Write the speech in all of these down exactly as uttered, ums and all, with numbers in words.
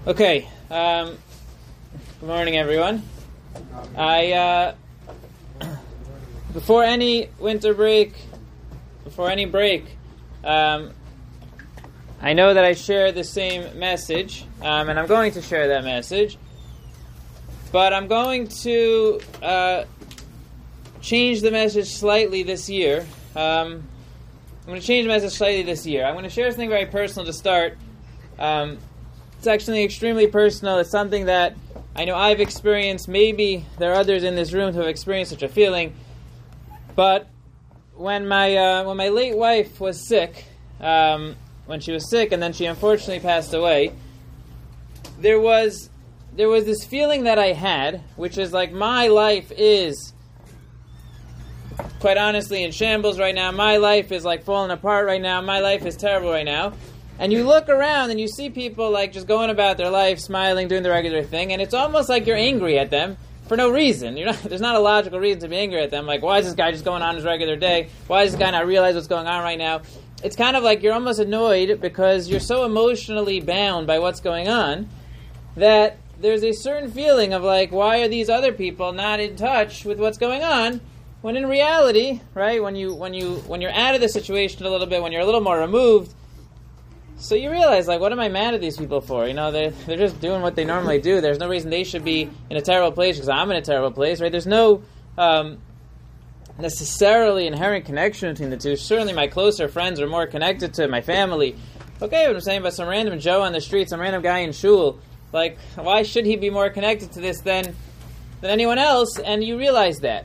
Okay, um, good morning, everyone. I, uh, before any winter break, before any break, um, I know that I share the same message, um, and I'm going to share that message, but I'm going to uh, change the message slightly this year. Um, I'm going to change the message slightly this year. I'm going to share something very personal to start. Um, It's actually extremely personal. It's something that I know I've experienced. Maybe there are others in this room who have experienced such a feeling. But when my uh, when my late wife was sick, um, when she was sick, and then she unfortunately passed away, there was there was this feeling that I had, which is like my life is, quite honestly, in shambles right now. My life is like falling apart right now. My life is terrible right now. And you look around and you see people like just going about their life, smiling, doing the regular thing, and it's almost like you're angry at them for no reason. You're not, there's not a logical reason to be angry at them. Like, why is this guy just going on his regular day? Why does this guy not realize what's going on right now? It's kind of like you're almost annoyed because you're so emotionally bound by what's going on that there's a certain feeling of like, why are these other people not in touch with what's going on? When in reality, right, when you when you when you're out of the situation a little bit, when you're a little more removed, so you realize, like, what am I mad at these people for? You know, they're, they're just doing what they normally do. There's no reason they should be in a terrible place because I'm in a terrible place, right? There's no um, necessarily inherent connection between the two. Certainly my closer friends are more connected to my family. Okay, what I'm saying about some random Joe on the street, some random guy in shul, like, why should he be more connected to this than than anyone else? And you realize that.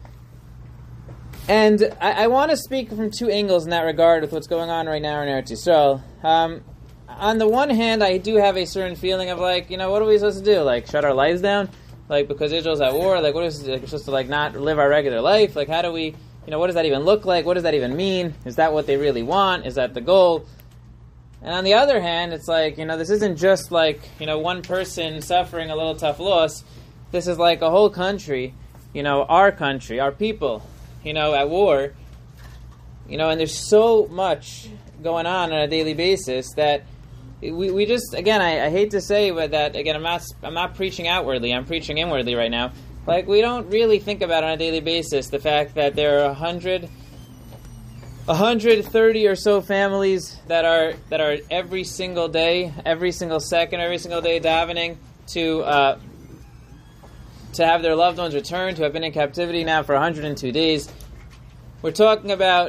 And I, I want to speak from two angles in that regard with what's going on right now in Eretz Yisrael. Um, on the one hand, I do have a certain feeling of like, you know, what are we supposed to do? Like, shut our lives down? Like, because Israel's at war? Like, what is like, we're supposed to, like, not live our regular life? Like, how do we, you know, what does that even look like? What does that even mean? Is that what they really want? Is that the goal? And on the other hand, it's like, you know, this isn't just like, you know, one person suffering a little tough loss. This is like a whole country, you know, our country, our people, you know, at war, you know, and there's so much going on on a daily basis that we we just, again, I, I hate to say but that, again, I'm not, I'm not preaching outwardly, I'm preaching inwardly right now. Like, we don't really think about on a daily basis the fact that there are a hundred, one hundred thirty or so families that are, that are every single day, every single second, every single day davening to, uh, to have their loved ones returned, who have been in captivity now for one hundred two days. We're talking about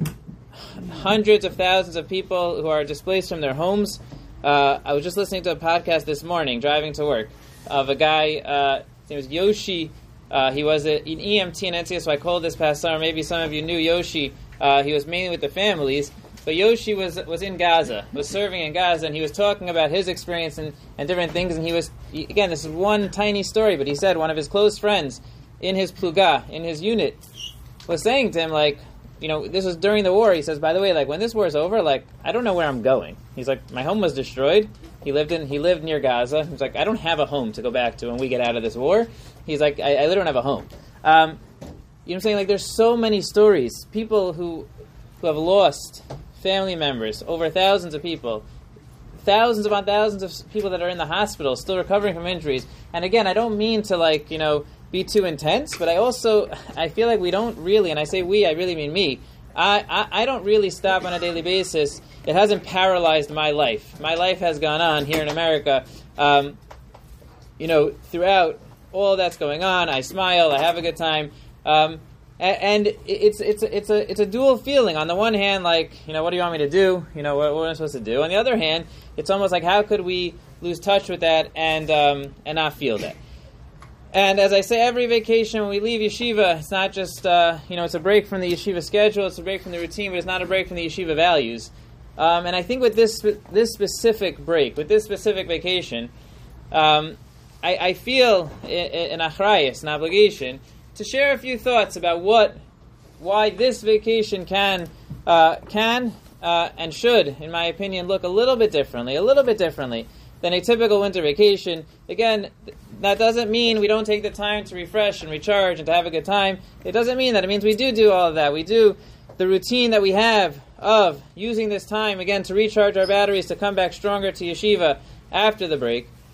hundreds of thousands of people who are displaced from their homes. Uh, I was just listening to a podcast this morning, driving to work, of a guy, uh, his name was Yoshi. Uh, he was an E M T in N C S, so I called this past summer. Maybe some of you knew Yoshi. Uh, he was mainly with the families. But Yoshi was was in Gaza, was serving in Gaza, and he was talking about his experience and, and different things. And he was, he, again, this is one tiny story, but he said one of his close friends in his pluga, in his unit, was saying to him, like, you know, this was during the war. He says, by the way, like, when this war is over, like, I don't know where I'm going. He's like, my home was destroyed. He lived in, he lived near Gaza. He's like, I don't have a home to go back to when we get out of this war. He's like, I, I literally don't have a home. Um, you know what I'm saying? Like, there's so many stories. People who who have lost family members, over thousands of people, thousands upon thousands of people that are in the hospital, still recovering from injuries. And again, I don't mean to, like, you know, be too intense, but I also, I feel like we don't really, and I say we, I really mean me, I, I, I don't really stop on a daily basis. It hasn't paralyzed my life. My life has gone on here in America, um, you know, throughout all that's going on. I smile, I have a good time, um, and it's it's it's a it's a dual feeling. On the one hand, like, you know, what do you want me to do? You know, what, what am I supposed to do? On the other hand, it's almost like, how could we lose touch with that and um, and not feel that? And as I say, every vacation when we leave yeshiva, it's not just uh, you know, it's a break from the yeshiva schedule, it's a break from the routine, but it's not a break from the yeshiva values. Um, and I think with this this specific break, with this specific vacation, um, I, I feel an achrayus, an obligation, to share a few thoughts about what, why this vacation can, uh, can uh, and should, in my opinion, look a little bit differently, a little bit differently than a typical winter vacation. Again, that doesn't mean we don't take the time to refresh and recharge and to have a good time. It doesn't mean that. It means we do do all of that. We do the routine that we have of using this time, again, to recharge our batteries, to come back stronger to yeshiva after the break.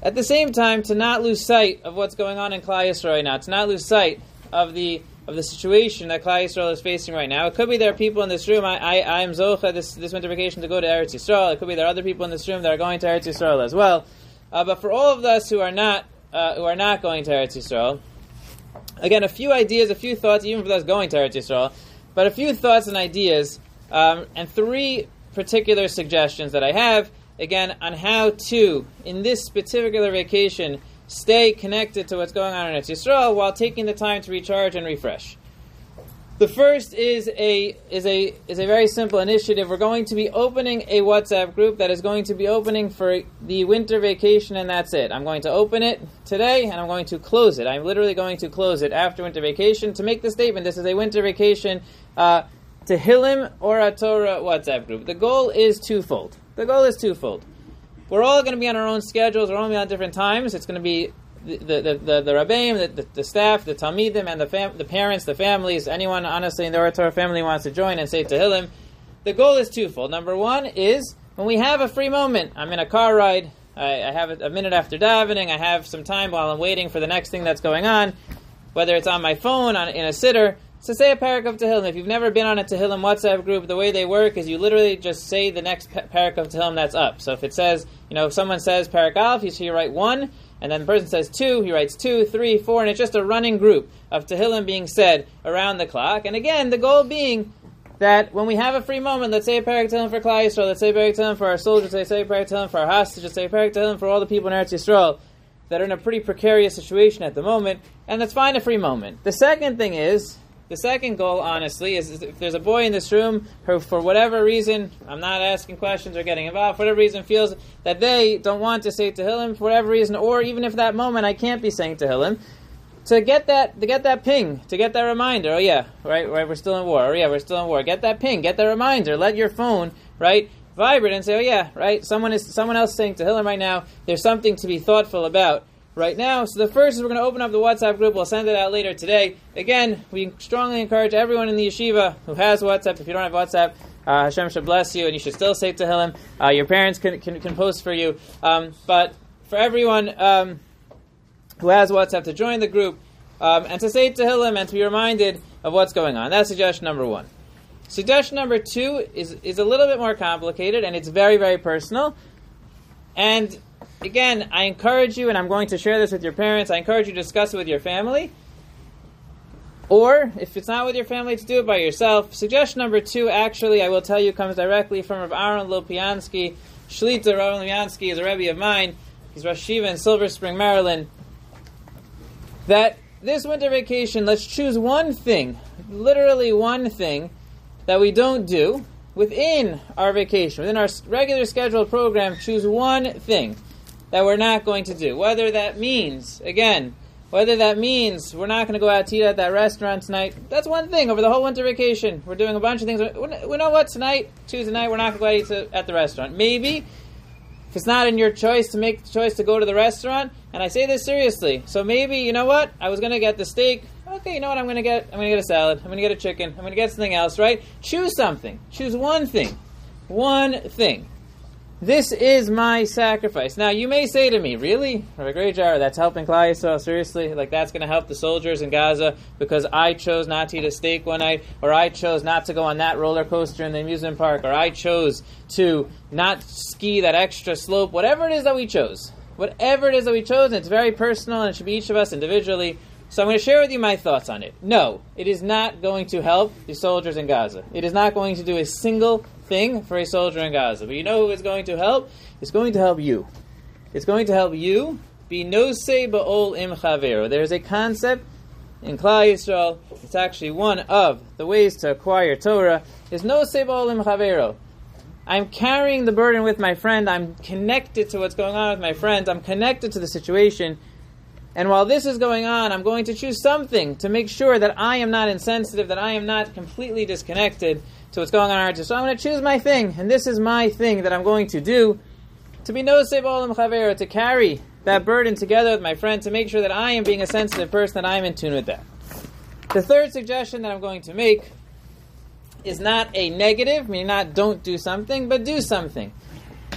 At the same time, to not lose sight of what's going on in Klal Yisrael right now, to not lose sight of the of the situation that Klal Yisrael is facing right now. It could be there are people in this room, I, I, I am Zocha this, this winter vacation to go to Eretz Yisrael. It could be there are other people in this room that are going to Eretz Yisrael as well. Uh, but for all of us who are not uh, who are not going to Eretz Yisrael, again, a few ideas, a few thoughts, even for those going to Eretz Yisrael, but a few thoughts and ideas, um, and three particular suggestions that I have, again, on how to, in this particular vacation, stay connected to what's going on in Eretz Yisrael while taking the time to recharge and refresh. The first is a is a is a very simple initiative. We're going to be opening a WhatsApp group that is going to be opening for the winter vacation, and that's it. I'm going to open it today, and I'm going to close it. I'm literally going to close it after winter vacation to make the statement. This is a winter vacation uh, Tehillim or a Torah WhatsApp group. The goal is twofold. The goal is twofold. We're all going to be on our own schedules. We're all going to be on different times. It's going to be the the the, the, the Rabbeim, the, the, the staff, the Talmidim, and the fam- the parents, the families, anyone honestly in the Torah family wants to join and say Tehillim. The goal is twofold. Number one is when we have a free moment. I'm in a car ride. I, I have a, a minute after davening. I have some time while I'm waiting for the next thing that's going on, whether it's on my phone, on in a sitter. So say a parak of Tehillim. If you've never been on a Tehillim WhatsApp group, the way they work is you literally just say the next parak of Tehillim that's up. So if it says, you know, if someone says parak Aleph, you, so you write one, and then the person says two, he writes two, three, four, and it's just a running group of Tehillim being said around the clock. And again, the goal being that when we have a free moment, let's say a parak Tehillim for Klal Yisrael, let's say a parak Tehillim for our soldiers, let's say a parak Tehillim for our hostages, let's say a parak Tehillim for all the people in Eretz Yisrael that are in a pretty precarious situation at the moment, and let's find a free moment. The second thing is, The second goal, honestly, is, is if there's a boy in this room who, for whatever reason, I'm not asking questions or getting involved, for whatever reason feels that they don't want to say Tehillim, for whatever reason, or even if that moment I can't be saying Tehillim, to get that to get that ping, to get that reminder, oh yeah, right, right, we're still in war, oh yeah, we're still in war, get that ping, get that reminder, let your phone, right, vibrate and say, oh yeah, right, someone is someone else saying Tehillim right now, there's something to be thoughtful about right now. So the first is we're going to open up the WhatsApp group. We'll send it out later today. Again, we strongly encourage everyone in the yeshiva who has WhatsApp. If you don't have WhatsApp, uh, Hashem should bless you, and you should still say Tehillim. Uh, your parents can, can can post for you. Um, but for everyone um, who has WhatsApp, to join the group um, and to say Tehillim and to be reminded of what's going on. That's suggestion number one. Suggestion number two is is a little bit more complicated, and it's very, very personal. And again, I encourage you, and I'm going to share this with your parents, I encourage you to discuss it with your family. Or, if it's not with your family, to do it by yourself. Suggestion number two, actually, I will tell you, comes directly from Rav Aaron Lopiansky. Shlita Rav Lopiansky is a Rebbe of mine. He's Rosh Yeshiva in Silver Spring, Maryland. That this winter vacation, let's choose one thing, literally one thing, that we don't do within our vacation, within our regular scheduled program. Choose one thing that we're not going to do. Whether that means, again, whether that means we're not going to go out to eat at that restaurant tonight. That's one thing. Over the whole winter vacation, we're doing a bunch of things. We know what, tonight, Tuesday night, we're not going to go out to eat at the restaurant. Maybe, if it's not in your choice to make the choice to go to the restaurant, and I say this seriously, so maybe, you know what, I was going to get the steak. Okay, you know what I'm going to get? I'm going to get a salad. I'm going to get a chicken. I'm going to get something else, right? Choose something. Choose one thing. One thing. This is my sacrifice. Now, you may say to me, really? Rabbi Greyjar, that's helping Klal Yisrael? Seriously? Like, that's going to help the soldiers in Gaza because I chose not to eat a steak one night, or I chose not to go on that roller coaster in the amusement park, or I chose to not ski that extra slope, whatever it is that we chose. Whatever it is that we chose, and it's very personal, and it should be each of us individually. So I'm going to share with you my thoughts on it. No, it is not going to help the soldiers in Gaza. It is not going to do a single thing for a soldier in Gaza. But you know who it's going to help? It's going to help you. It's going to help you be nosei ba'ol im chavero. There is a concept in Klal Yisrael. It's actually one of the ways to acquire Torah. Is nosei ba'ol im chavero. I'm carrying the burden with my friend. I'm connected to what's going on with my friends. I'm connected to the situation. And while this is going on, I'm going to choose something to make sure that I am not insensitive, that I am not completely disconnected to what's going on. So I'm going to choose my thing, and this is my thing that I'm going to do, to be nosei ba'ol im chavero, to carry that burden together with my friend, to make sure that I am being a sensitive person, that I am in tune with that. The third suggestion that I'm going to make is not a negative, meaning not don't do something, but do something.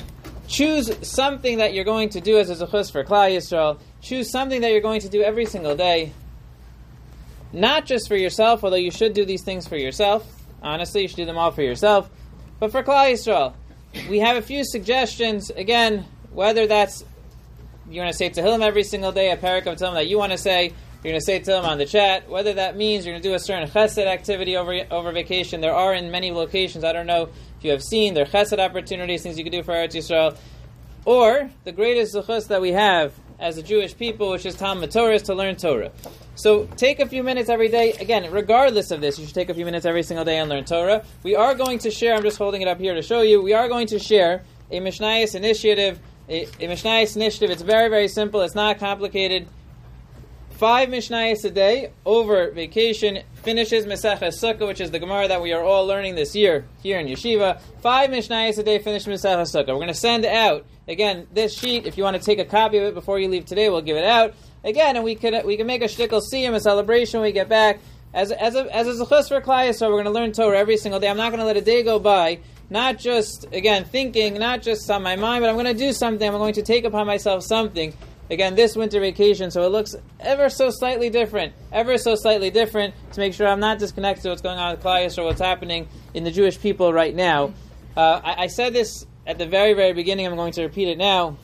choose something that you're going to do as a zechus for Klal Yisrael. Choose something that you're going to do every single day. Not just for yourself, although you should do these things for yourself. Honestly, you should do them all for yourself. But for Klal Yisrael, we have a few suggestions. Again, whether that's you're going to say Tehillim every single day, a parak of Tehillim that you want to say, you're going to say Tehillim on the chat. Whether that means you're going to do a certain chesed activity over over vacation. There are in many locations, I don't know if you have seen, there are chesed opportunities, things you can do for Eretz Yisrael. Or the greatest zechus that we have as a Jewish people, which is Talmud Torah, is to learn Torah. So take a few minutes every day. Again, regardless of this, you should take a few minutes every single day and learn Torah. We are going to share, I'm just holding it up here to show you, we are going to share a Mishnayos initiative. A, a Mishnayos initiative, it's very, very simple. It's not complicated. Five Mishnayos a day over vacation finishes Maseches Sukkah, which is the Gemara that we are all learning this year here in Yeshiva. Five Mishnayos a day finishes Maseches Sukkah. We're going to send out, again, this sheet. If you want to take a copy of it before you leave today, we'll give it out. Again, and we can we can make a shtickle siyum, a celebration when we get back. As as a as a zechus for Klal Yisrael, we're going to learn Torah every single day. I'm not going to let a day go by, not just, again, thinking, not just on my mind, but I'm going to do something. I'm going to take upon myself something. Again, this winter vacation, so it looks ever so slightly different, ever so slightly different, to make sure I'm not disconnected to what's going on with Klal Yisrael, what's happening in the Jewish people right now. Uh, I, I said this at the very, very beginning. I'm going to repeat it now.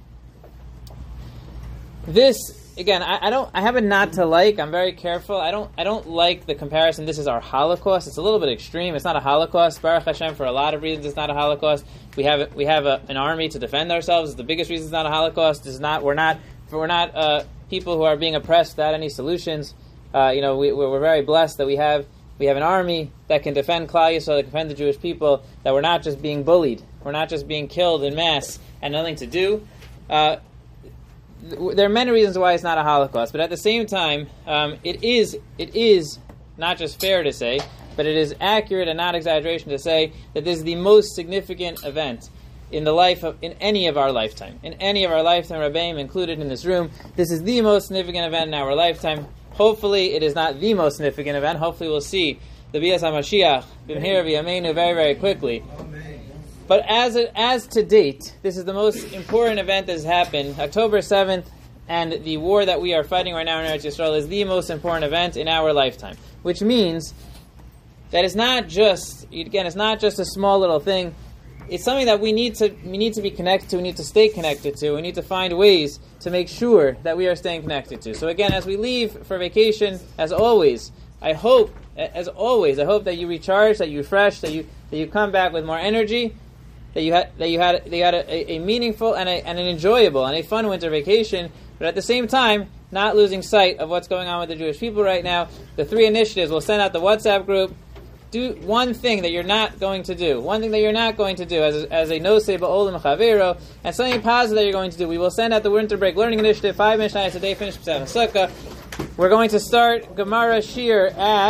This, again, I, I don't. I have a not to like. I'm very careful. I don't. I don't like the comparison. This is our Holocaust. It's a little bit extreme. It's not a Holocaust. Baruch Hashem, for a lot of reasons, it's not a Holocaust. We have we have a, an army to defend ourselves. It's the biggest reason it's not a Holocaust. It's not. We're not. We're not uh, people who are being oppressed without any solutions. Uh, you know, we, we're very blessed that we have we have an army that can defend Klal Yisrael, that can defend the Jewish people. That we're not just being bullied. We're not just being killed in mass and nothing to do. Uh, There are many reasons why it's not a Holocaust, but at the same time, um, it is it is not just fair to say, but it is accurate and not exaggeration to say that this is the most significant event in the life of in any of our lifetime, in any of our lifetime. Rabbeim included in this room. This is the most significant event in our lifetime. Hopefully, it is not the most significant event. Hopefully, we'll see the Bias HaMashiach b'mehira v'yameinu very, very quickly. But as a, as to date, this is the most important event that has happened. October seventh and the war that we are fighting right now in Eretz Yisrael is the most important event in our lifetime. Which means that it's not just, again, it's not just a small little thing. It's something that we need to we need to be connected to, we need to stay connected to, we need to find ways to make sure that we are staying connected to. So again, as we leave for vacation, as always, I hope, as always, I hope that you recharge, that you refresh, that you that you come back with more energy, that you had that you had that you had a, a meaningful and, a, and an enjoyable and a fun winter vacation, but at the same time, not losing sight of what's going on with the Jewish people right now. The three initiatives, we'll send out the WhatsApp group. Do one thing that you're not going to do. One thing that you're not going to do as a, as a nosei ba'olam chavero, and something positive that you're going to do. We will send out the winter break learning initiative, five Mishnayos a day, finish Maseches Sukkah. We're going to start Gemara Shir at